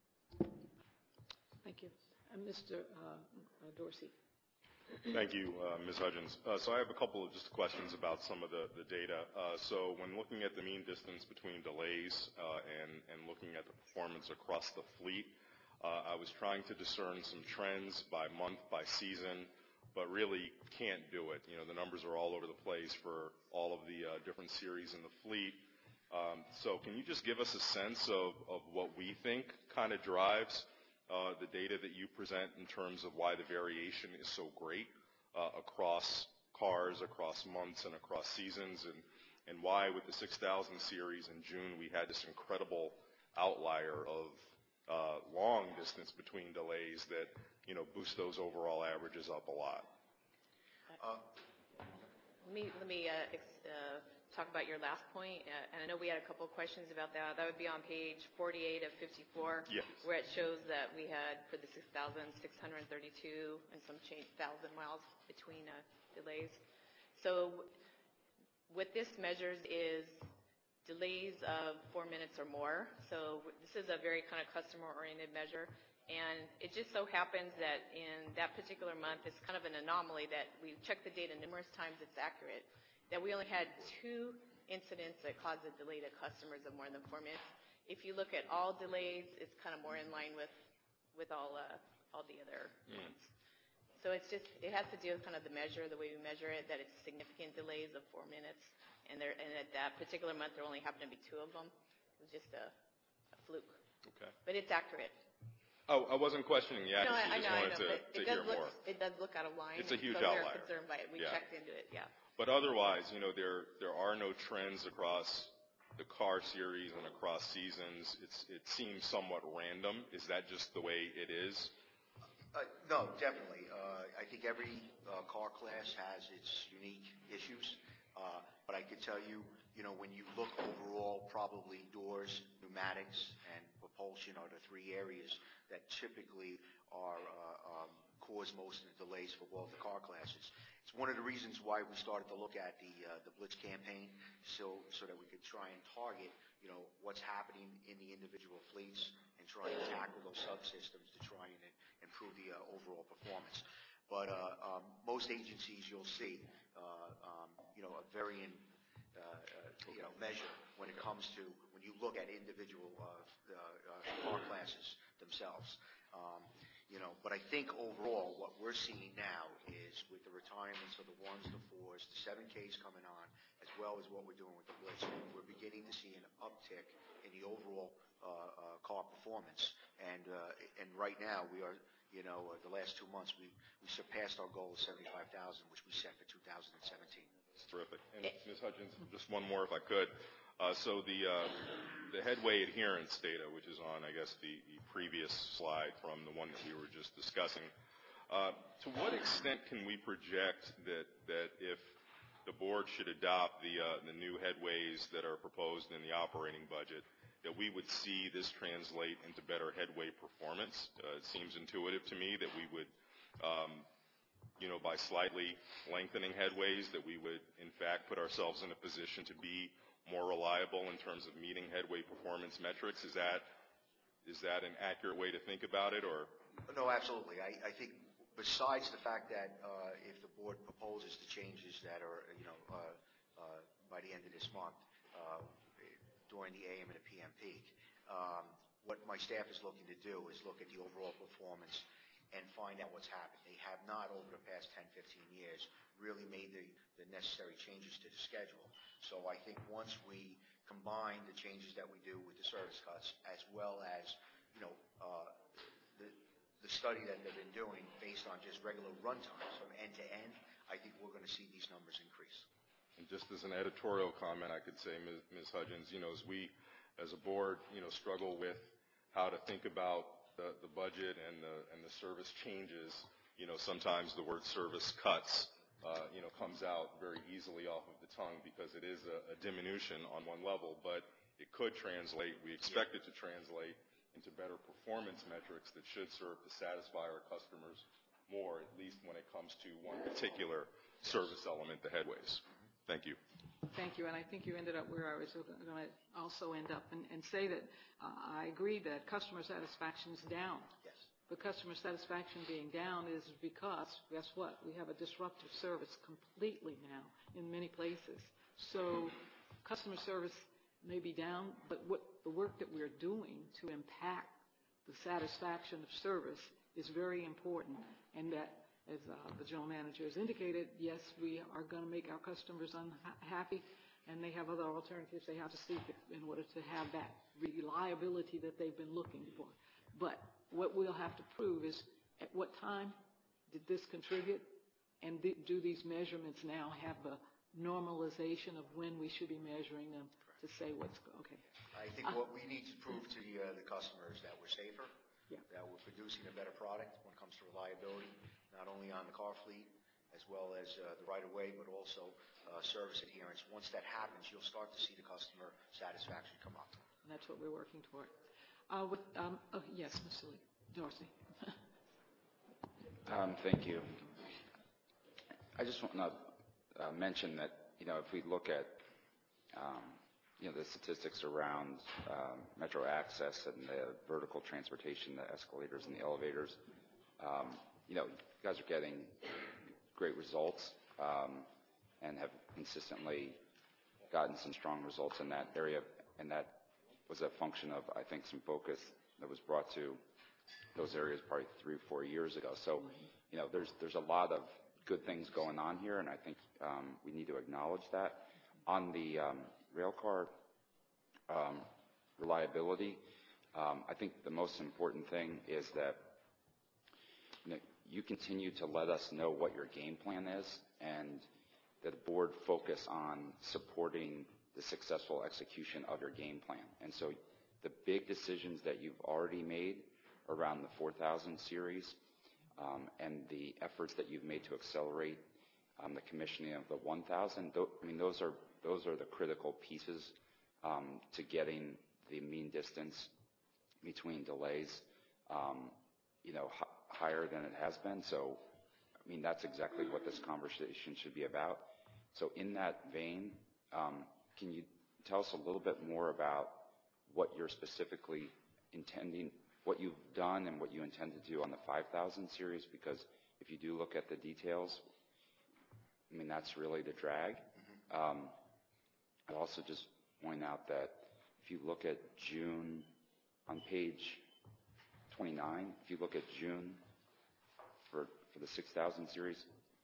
[SPEAKER 1] Thank you. And Mister Uh, Dorsey.
[SPEAKER 10] Thank you, uh, Miz Hudgens. Uh, so I have a couple of just questions about some of the, the data. Uh, so when looking at the mean distance between delays uh, and, and looking at the performance across the fleet, uh, I was trying to discern some trends by month, by season, but really can't do it. You know, the numbers are all over the place for all of the uh, different series in the fleet. Um, so can you just give us a sense of, of what we think kind of drives Uh, the data that you present in terms of why the variation is so great uh, across cars, across months, and across seasons, and, and why with the six thousand series in June we had this incredible outlier of uh, long distance between delays that, you know, boost those overall averages up a lot.
[SPEAKER 4] Uh,
[SPEAKER 5] let me, let me uh, ex- uh, talk about your last point, uh, and I know we had a couple of questions about that. That would be on page forty-eight of fifty-four,
[SPEAKER 10] yes,
[SPEAKER 5] where it shows that we had for the six thousand six hundred thirty-two and some change thousand miles between uh, delays. So what this measures is delays of four minutes or more. So this is a very kind of customer-oriented measure. And it just so happens that in that particular month, it's kind of an anomaly that we checked the data numerous times, it's accurate, that we only had two incidents that caused a delay to customers of more than four minutes. If you look at all delays, it's kind of more in line with, with all, uh, all the other months. So it's just, it has to do with kind of the measure, the way we measure it, that it's significant delays of four minutes. And, there, and at that particular month, there only happened to be two of them. It was just a, a fluke.
[SPEAKER 10] Okay.
[SPEAKER 5] But it's accurate.
[SPEAKER 10] Oh, I wasn't questioning the accuracy.
[SPEAKER 5] No, I, I
[SPEAKER 10] just
[SPEAKER 5] know, I
[SPEAKER 10] wanted
[SPEAKER 5] know,
[SPEAKER 10] to,
[SPEAKER 5] but
[SPEAKER 10] to
[SPEAKER 5] it
[SPEAKER 10] hear
[SPEAKER 5] does look,
[SPEAKER 10] more.
[SPEAKER 5] it does look out of line.
[SPEAKER 10] It's a huge
[SPEAKER 5] so
[SPEAKER 10] outlier.
[SPEAKER 5] we're concerned by it. We
[SPEAKER 10] Yeah.
[SPEAKER 5] checked into it, yeah.
[SPEAKER 10] But otherwise, you know, there there are no trends across the car series and across seasons. It's it seems somewhat random. Is that just the way it is?
[SPEAKER 4] Uh, no, definitely. Uh, I think every uh, car class has its unique issues. Uh, but I could tell you, you know, when you look overall, probably doors, pneumatics, and propulsion are the three areas that typically are uh, um, cause most of the delays for both the car classes. It's one of the reasons why we started to look at the uh, the Blitz campaign, so so that we could try and target, you know, what's happening in the individual fleets and try and tackle those subsystems to try and improve the uh, overall performance. But uh, um, most agencies you'll see, uh, um, you know, a varying uh, uh, you know measure when it comes to when you look at individual uh, uh, car classes themselves. Um, You know, but I think overall what we're seeing now is with the retirements of the ones, the fours, the seven Ks coming on, as well as what we're doing with the Blitz, we're beginning to see an uptick in the overall uh, uh, car performance. And uh, and right now we are, you know, uh, the last two months we, we surpassed our goal of seventy-five thousand, which we set for two thousand seventeen.
[SPEAKER 10] That's terrific. And Miz Hudgens, just one more if I could. Uh, so the uh, the headway adherence data, which is on, I guess, the, the previous slide from the one that we were just discussing, uh, to what extent can we project that that if the board should adopt the uh, the new headways that are proposed in the operating budget, that we would see this translate into better headway performance? Uh, it seems intuitive to me that we would, um, you know, by slightly lengthening headways, that we would, in fact, put ourselves in a position to be more reliable in terms of meeting headway performance metrics. Is that is that an accurate way to think about it, or?
[SPEAKER 4] No, absolutely. I, I think besides the fact that uh, if the board proposes the changes that are, you know, uh, uh, by the end of this month uh, during the A M and the P M peak, um, what my staff is looking to do is look at the overall performance and find out what's happened. They have not, over the past ten, fifteen years, really made the, the necessary changes to the schedule. So I think once we combine the changes that we do with the service cuts, as well as, you know, uh, the, the study that they've been doing based on just regular run times from end to end, I think we're going to see these numbers increase.
[SPEAKER 10] And just as an editorial comment, I could say, Miz Miz Hudgens, you know, as we, as a board, you know, struggle with how to think about the, the budget and the, and the service changes, you know, sometimes the word service cuts, uh, you know, comes out very easily off of the tongue because it is a, a diminution on one level, but it could translate, we expect it to translate into better performance metrics that should serve to satisfy our customers more, at least when it comes to one particular service element, the headways. Thank you.
[SPEAKER 1] Thank you, and I think you ended up where I was going to also end up and, and say that uh, I agree that customer satisfaction is down.
[SPEAKER 4] Yes.
[SPEAKER 1] But customer satisfaction being down is because, guess what, we have a disruptive service completely now in many places. So customer service may be down, but what the work that we're doing to impact the satisfaction of service is very important, and that, as uh, the general manager has indicated, yes, we are going to make our customers unhappy, and they have other alternatives they have to seek in order to have that reliability that they've been looking for. But what we'll have to prove is at what time did this contribute, and th- do these measurements now have the normalization of when we should be measuring them to say what's okay.
[SPEAKER 4] I think uh, what we need to prove to the, uh, the customers that we're safer,
[SPEAKER 1] yeah.
[SPEAKER 4] that we're producing a better product when it comes to reliability, not only on the car fleet as well as uh, the right-of-way, but also uh, service adherence. Once that happens, you'll start to see the customer satisfaction come up.
[SPEAKER 1] And that's what we're working toward. Uh, with, um, oh, yes, Mister Lee. Dorsey.
[SPEAKER 11] um, thank you. I just want to uh, mention that, you know, if we look at um, you know, the statistics around um, metro access and the vertical transportation, the escalators and the elevators. Um, you know, you guys are getting great results um, and have consistently gotten some strong results in that area, and that was a function of, I think, some focus that was brought to those areas probably three or four years ago. So, you know, there's there's a lot of good things going on here, and I think um, we need to acknowledge that. On the um, rail car um, reliability, um, I think the most important thing is that you know, you continue to let us know what your game plan is, and that the board focus on supporting the successful execution of your game plan. And so the big decisions that you've already made around the four thousand series um, and the efforts that you've made to accelerate um, the commissioning of the one thousand, th- I mean, those are those are the critical pieces um, to getting the mean distance between delays, um, you know, h- higher than it has been. So, I mean, that's exactly what this conversation should be about. So in that vein, um, can you tell us a little bit more about what you're specifically intending, what you've done and what you intend to do on the five thousand series? Because if you do look at the details, I mean, that's really the drag. Um, I'd also just point out that if you look at June, on page twenty-nine, if you look at June for, for the six thousand series,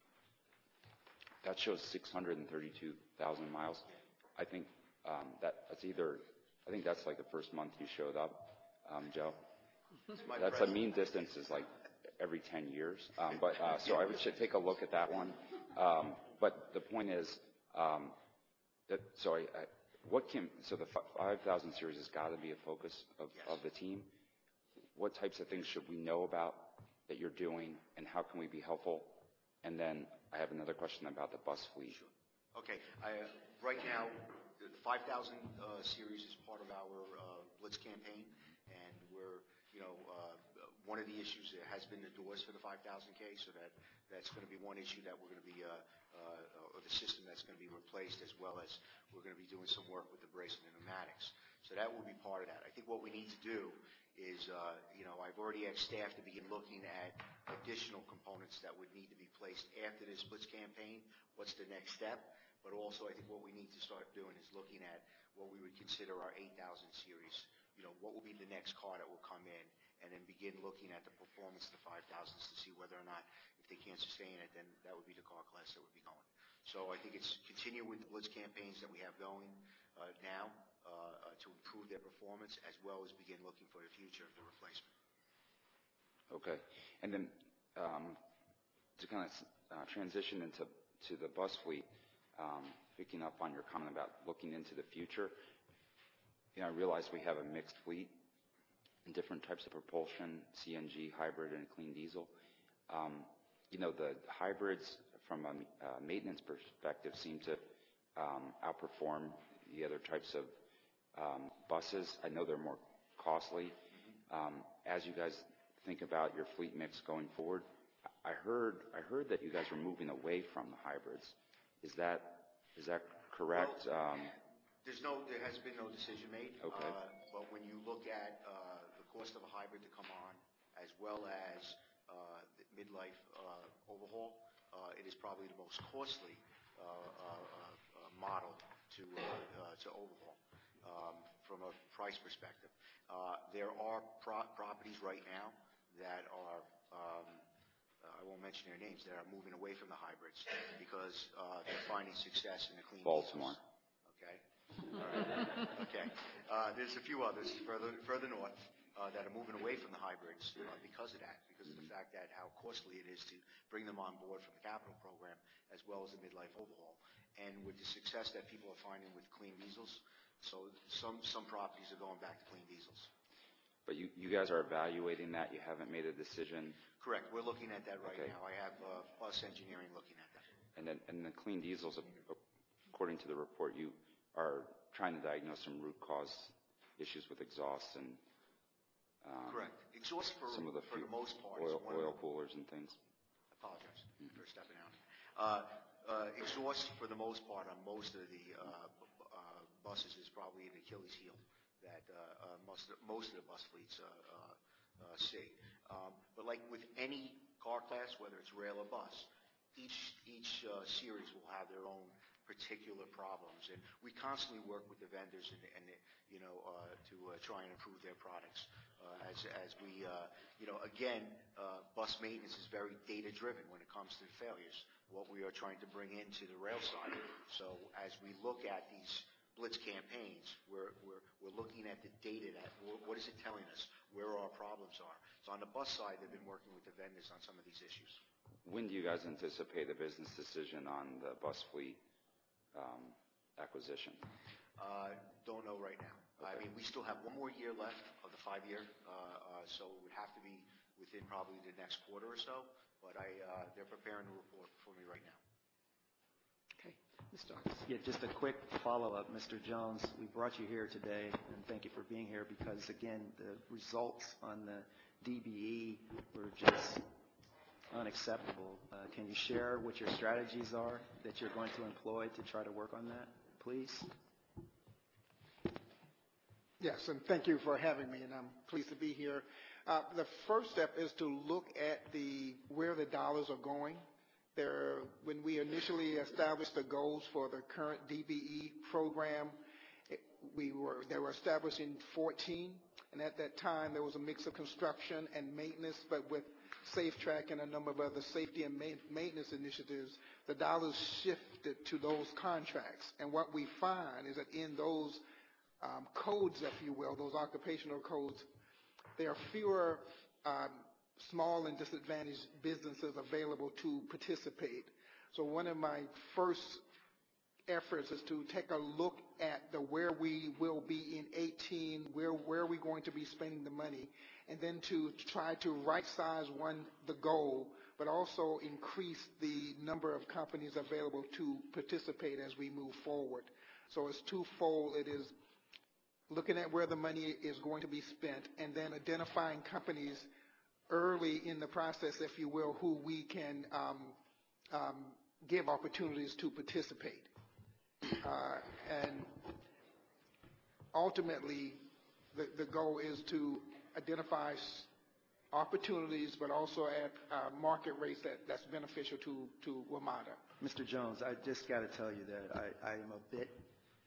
[SPEAKER 11] that shows six hundred thirty-two thousand miles. I think um, that, that's either, I think that's like the first month you showed up, um, Joe. That's a mean distance is like every ten years. Um, but uh, so I would should take a look at that one. Um, but the point is, um, that so I, I what can so the five thousand series has got to be a focus of, yes. of the team. What types of things should we know about that you're doing, and how can we be helpful? And then I have another question about the bus fleet.
[SPEAKER 4] Sure. Okay. I, uh, right now, the five thousand uh, series is part of our uh, Blitz campaign, and we're, you know, uh, one of the issues that has been the doors for the five thousand K, so that that's going to be one issue that we're going to be, uh, uh, or the system that's going to be replaced, as well as we're going to be doing some work with the bracelet and pneumatics. So that will be part of that. I think what we need to do is, uh, you know, I've already asked staff to begin looking at additional components that would need to be placed after this Blitz campaign. What's the next step? But also, I think what we need to start doing is looking at what we would consider our eight thousand series. You know, what will be the next car that will come in, and then begin looking at the performance of the five thousands to see whether or not, if they can't sustain it, then that would be the car class that would be going. So I think it's continue with the Blitz campaigns that we have going uh, now uh, uh, to improve their performance, as well as begin looking for the future of the replacement.
[SPEAKER 11] Okay. And then um, to kind of uh, transition into to the bus fleet, um, picking up on your comment about looking into the future, you know, I realize we have a mixed fleet and different types of propulsion, C N G, hybrid, and clean diesel. Um, you know, the hybrids from a uh, maintenance perspective seem to um, outperform the other types of um, buses. I know they're more costly. Um, as you guys think about your fleet mix going forward, I heard I heard that you guys are moving away from the hybrids. Is that is that correct?
[SPEAKER 4] Well,
[SPEAKER 11] um,
[SPEAKER 4] there's no, there has been no decision made.
[SPEAKER 11] Okay.
[SPEAKER 4] Uh, but when you look at uh, the cost of a hybrid to come on, as well as uh, the midlife uh, overhaul, uh, it is probably the most costly uh, uh, uh, model to uh, uh, to overhaul um, from a price perspective. Uh, there are pro- properties right now that are, um, uh, I won't mention their names, that are moving away from the hybrids because uh, they're finding success in the clean
[SPEAKER 11] Baltimore.
[SPEAKER 4] diesels. Okay. All right. Okay. Uh, there's a few others further further north uh, that are moving away from the hybrids uh, because of that, because of the fact that how costly it is to bring them on board from the capital program, as well as the midlife overhaul. And with the success that people are finding with clean diesels, so some some properties are going back to clean diesels.
[SPEAKER 11] But you, you guys are evaluating that. You haven't made a decision.
[SPEAKER 4] Correct. We're looking at that right
[SPEAKER 11] Okay.
[SPEAKER 4] now. I have uh, bus engineering looking at that.
[SPEAKER 11] And then and the clean diesels, according to the report, you are trying to diagnose some root cause issues with exhausts and um,
[SPEAKER 4] Correct. Exhaust for,
[SPEAKER 11] some of the,
[SPEAKER 4] for the most part
[SPEAKER 11] oil,
[SPEAKER 4] is one
[SPEAKER 11] oil
[SPEAKER 4] of the,
[SPEAKER 11] coolers and things.
[SPEAKER 4] apologize mm-hmm. for stepping out. Uh, uh, exhaust for the most part on most of the uh, uh, buses is probably an Achilles heel that uh, uh, most, of, most of the bus fleets uh, uh, uh, see. Um, but like with any car class, whether it's rail or bus, each, each uh, series will have their own particular problems, and we constantly work with the vendors and, and you know, uh, to uh, try and improve their products. Uh, as, as we, uh, you know, again, uh, bus maintenance is very data-driven when it comes to failures, what we are trying to bring into the rail side. So as we look at these blitz campaigns, we're, we're, we're looking at the data that, what is it telling us, where our problems are. So on the bus side, they've been working with the vendors on some of these issues.
[SPEAKER 11] When do you guys anticipate a business decision on the bus fleet um, acquisition?
[SPEAKER 4] Uh, don't know right now. Okay. I mean, we still have one more year left of the five-year, uh, uh, so it would have to be within probably the next quarter or so. But I, uh, they're preparing a report for me right now.
[SPEAKER 1] Okay, Mister Starks.
[SPEAKER 9] Yeah, just a quick follow-up, Mister Jones. We brought you here today, and thank you for being here because, again, the results on the D B E were just unacceptable. Uh, can you share what your strategies are that you're going to employ to try to work on that, please?
[SPEAKER 12] Yes, and thank you for having me, and I'm pleased to be here. Uh, the first step is to look at the where the dollars are going. There, when we initially established the goals for the current D B E program, it, we were they were established in fourteen, and at that time there was a mix of construction and maintenance, but with SafeTrack and a number of other safety and ma- maintenance initiatives, the dollars shifted to those contracts. And what we find is that in those um, codes, if you will, those occupational codes, there are fewer um, small and disadvantaged businesses available to participate. So one of my first efforts is to take a look at the where we will be in eighteen, where where are we going to be spending the money, and then to try to right size one the goal, but also increase the number of companies available to participate as we move forward. So it's twofold. It is looking at where the money is going to be spent, and then identifying companies early in the process, if you will, who we can um, um, give opportunities to participate. Uh, and ultimately, the, the goal is to identify opportunities, but also at uh, market rates that, that's beneficial to, to WMATA.
[SPEAKER 9] Mister Jones, I just got to tell you that I, I am a bit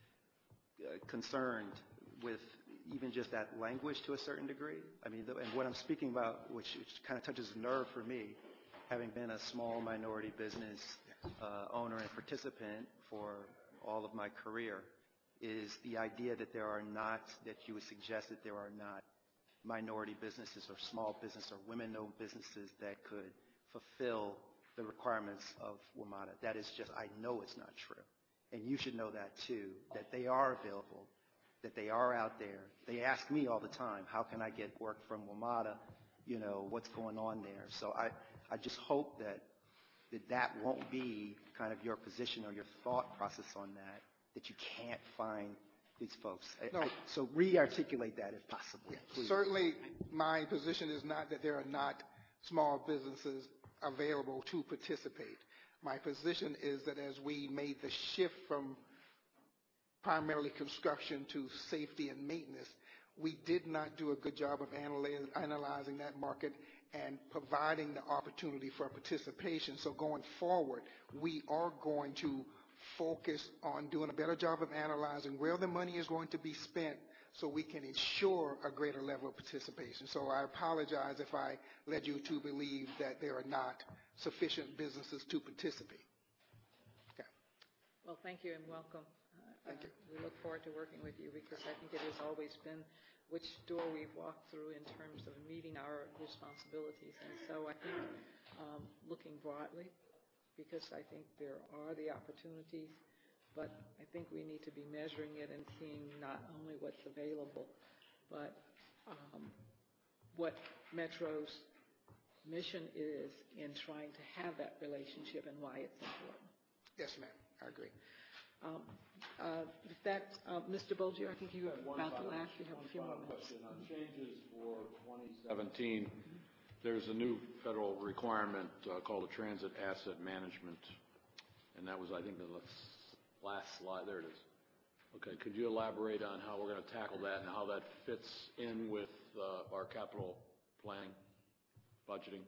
[SPEAKER 9] uh, concerned with even just that language to a certain degree. I mean, the, and what I'm speaking about, which, which kind of touches a nerve for me, having been a small minority business uh, owner and participant for all of my career, is the idea that there are not, that you would suggest that there are not minority businesses or small business or women-owned businesses that could fulfill the requirements of WMATA. That is just, I know it's not true. And you should know that too, that they are available, that they are out there. They ask me all the time, how can I get work from WMATA? You know, what's going on there? So I, I just hope that, that that won't be kind of your position or your thought process on that, that you can't find these folks.
[SPEAKER 12] No.
[SPEAKER 9] I, I, so re-articulate that if possible, please.
[SPEAKER 12] Certainly, my position is not that there are not small businesses available to participate. My position is that as we made the shift from primarily construction to safety and maintenance, we did not do a good job of analyzing, analyzing that market and providing the opportunity for participation. So going forward, we are going to focus on doing a better job of analyzing where the money is going to be spent so we can ensure a greater level of participation. So I apologize if I led you to believe that there are not sufficient businesses to participate. Okay.
[SPEAKER 1] Well, thank you and welcome.
[SPEAKER 12] Thank you.
[SPEAKER 1] Uh, we look forward to working with you because I think it has always been which door we've walked through in terms of meeting our responsibilities. And so I think um, looking broadly, because I think there are the opportunities, but I think we need to be measuring it and seeing not only what's available, but um, what Metro's mission is in trying to have that relationship and why it's important.
[SPEAKER 12] Yes, ma'am. I agree.
[SPEAKER 1] Um, uh, with that, uh, Mister Bolger, I think you were about to last. We have a few more minutes.
[SPEAKER 13] On changes for twenty seventeen, there's a new federal requirement uh, called a transit asset management, and that was, I think, the last slide. There it is. Okay, could you elaborate on how we're going to tackle that and how that fits in with uh, our capital planning, budgeting?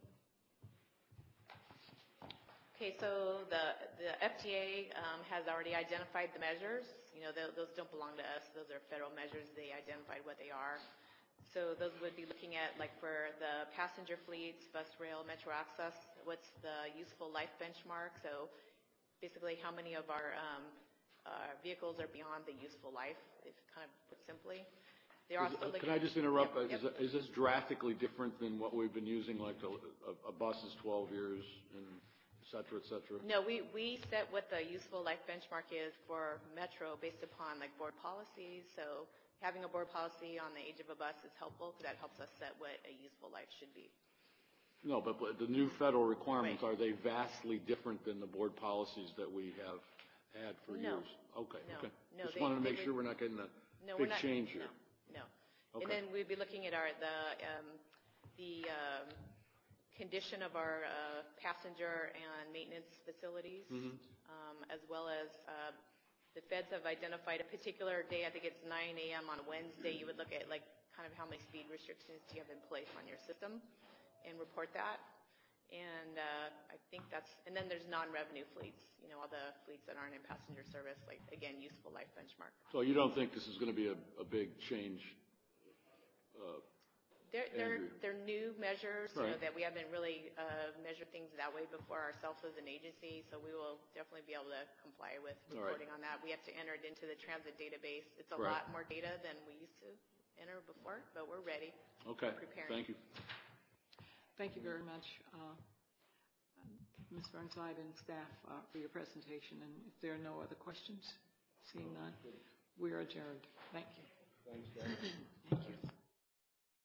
[SPEAKER 5] Okay, so the, the F D A um, has already identified the measures. You know, those don't belong to us. Those are federal measures. They identified what they are. So those would be looking at, like for the passenger fleets, bus, rail, metro access, what's the useful life benchmark? So basically how many of our um, uh, vehicles are beyond the useful life, if kind of put simply. They're
[SPEAKER 13] Is,
[SPEAKER 5] also
[SPEAKER 13] uh,
[SPEAKER 5] looking,
[SPEAKER 13] can I just interrupt?
[SPEAKER 5] Yep,
[SPEAKER 13] Is,
[SPEAKER 5] yep.
[SPEAKER 13] is this drastically different than what we've been using, like a, a, a bus is twelve years and et cetera, et cetera?
[SPEAKER 5] No, we, we set what the useful life benchmark is for Metro based upon like board policies. So having a board policy on the age of a bus is helpful because that helps us set what a useful life should be.
[SPEAKER 13] No, but, but the new federal requirements,
[SPEAKER 5] Right.
[SPEAKER 13] are they vastly different than the board policies that we have had for
[SPEAKER 5] No.
[SPEAKER 13] years? Okay,
[SPEAKER 5] No.
[SPEAKER 13] okay.
[SPEAKER 5] No,
[SPEAKER 13] Just
[SPEAKER 5] they-
[SPEAKER 13] wanted to
[SPEAKER 5] they
[SPEAKER 13] make
[SPEAKER 5] would-
[SPEAKER 13] sure we're not getting a
[SPEAKER 5] No,
[SPEAKER 13] big
[SPEAKER 5] we're not,
[SPEAKER 13] change here.
[SPEAKER 5] No, no.
[SPEAKER 13] Okay.
[SPEAKER 5] And then we'd be looking at our, the, um, the um, condition of our uh, passenger and maintenance facilities,
[SPEAKER 13] Mhm.
[SPEAKER 5] um, as well as uh, the feds have identified a particular day, I think it's nine a.m. on Wednesday, you would look at like kind of how many speed restrictions do you have in place on your system and report that. And uh, I think that's, and then there's non-revenue fleets, you know, all the fleets that aren't in passenger service, like, again, useful life benchmark.
[SPEAKER 13] So you don't think this is going to be a, a big change? Uh,
[SPEAKER 5] They're, they're,
[SPEAKER 13] Andrea.
[SPEAKER 5] they're new measures, you know,
[SPEAKER 13] Right.
[SPEAKER 5] that we haven't really uh, measured things that way before ourselves as an agency, so we will definitely be able to comply with
[SPEAKER 13] All right.
[SPEAKER 5] reporting on that. We have to enter it into the transit database. It's a
[SPEAKER 13] Right.
[SPEAKER 5] lot more data than we used to enter before, but we're ready.
[SPEAKER 13] Okay,
[SPEAKER 5] Preparing.
[SPEAKER 13] thank you.
[SPEAKER 1] Thank you very much, uh, Miz Burnside and staff, uh, for your presentation. And if there are no other questions, seeing none, we are adjourned. Thank you.
[SPEAKER 13] Thanks, guys.
[SPEAKER 1] Thank you.